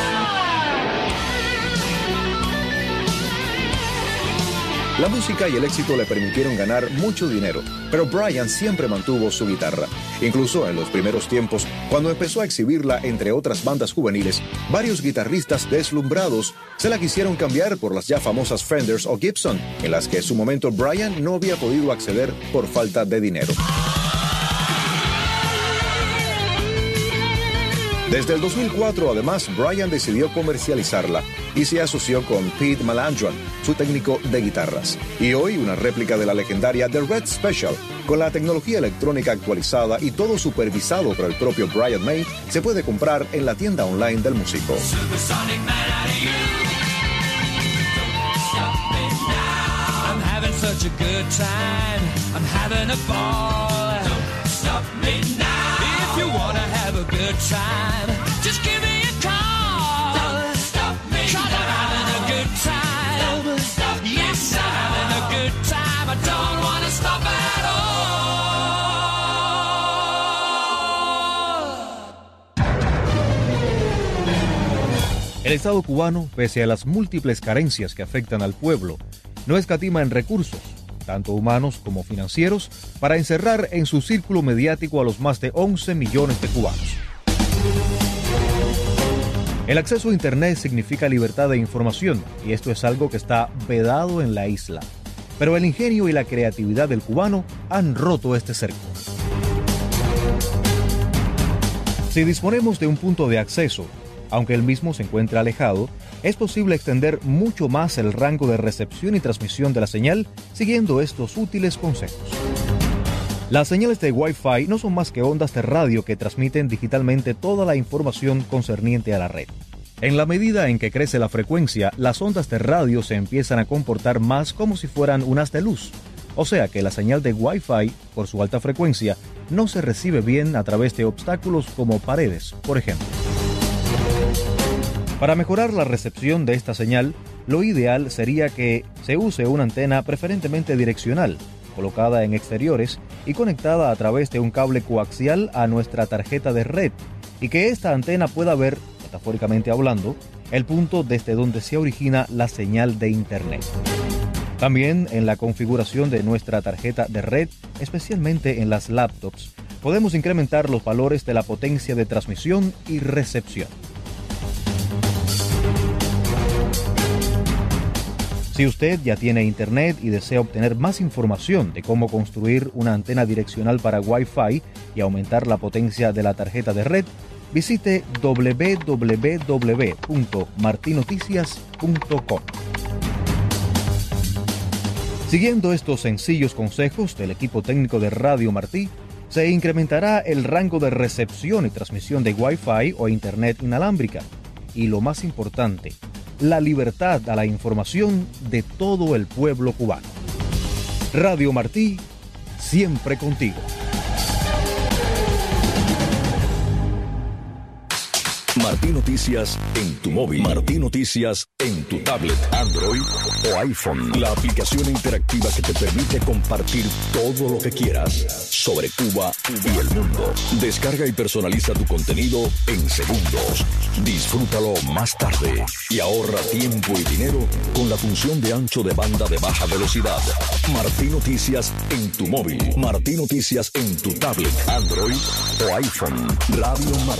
La música y el éxito le permitieron ganar mucho dinero, pero Brian siempre mantuvo su guitarra. Incluso en los primeros tiempos, cuando empezó a exhibirla entre otras bandas juveniles, varios guitarristas deslumbrados se la quisieron cambiar por las ya famosas Fenders o Gibson, en las que en su momento Brian no había podido acceder por falta de dinero. Desde el dos mil cuatro, además, Brian decidió comercializarla y se asoció con Pete Malandron, su técnico de guitarras. Y hoy, una réplica de la legendaria The Red Special, con la tecnología electrónica actualizada y todo supervisado por el propio Brian May, se puede comprar en la tienda online del músico. You wanna have a good time, just give me a call. Don't stop me. 'Cause I'm having a good time. Don't stop me. Yes, I'm having a good time. I don't wanna stop at all. El Estado cubano, pese a las múltiples carencias que afectan al pueblo, no escatima en recursos, tanto humanos como financieros, para encerrar en su círculo mediático a los más de once millones de cubanos. El acceso a Internet significa libertad de información, y esto es algo que está vedado en la isla. Pero el ingenio y la creatividad del cubano han roto este cerco. Si disponemos de un punto de acceso, aunque el mismo se encuentre alejado, es posible extender mucho más el rango de recepción y transmisión de la señal siguiendo estos útiles consejos. Las señales de Wi-Fi no son más que ondas de radio que transmiten digitalmente toda la información concerniente a la red. En la medida en que crece la frecuencia, las ondas de radio se empiezan a comportar más como si fueran un haz de luz. O sea que la señal de Wi-Fi, por su alta frecuencia, no se recibe bien a través de obstáculos como paredes, por ejemplo. Para mejorar la recepción de esta señal, lo ideal sería que se use una antena preferentemente direccional, colocada en exteriores y conectada a través de un cable coaxial a nuestra tarjeta de red, y que esta antena pueda ver, metafóricamente hablando, el punto desde donde se origina la señal de Internet. También en la configuración de nuestra tarjeta de red, especialmente en las laptops, podemos incrementar los valores de la potencia de transmisión y recepción. Si usted ya tiene Internet y desea obtener más información de cómo construir una antena direccional para Wi-Fi y aumentar la potencia de la tarjeta de red, visite doble u doble u doble u punto marti noticias punto com. Siguiendo estos sencillos consejos del equipo técnico de Radio Martí, se incrementará el rango de recepción y transmisión de Wi-Fi o Internet inalámbrica. Y lo más importante, la libertad a la información de todo el pueblo cubano. Radio Martí, siempre contigo. Martí Noticias en tu móvil. Martí Noticias en tu tablet, Android o iPhone. La aplicación interactiva que te permite compartir todo lo que quieras sobre Cuba y el mundo. Descarga y personaliza tu contenido en segundos. Disfrútalo más tarde y ahorra tiempo y dinero con la función de ancho de banda de baja velocidad. Martí Noticias en tu móvil. Martí Noticias en tu tablet, Android o iPhone. Radio Martí.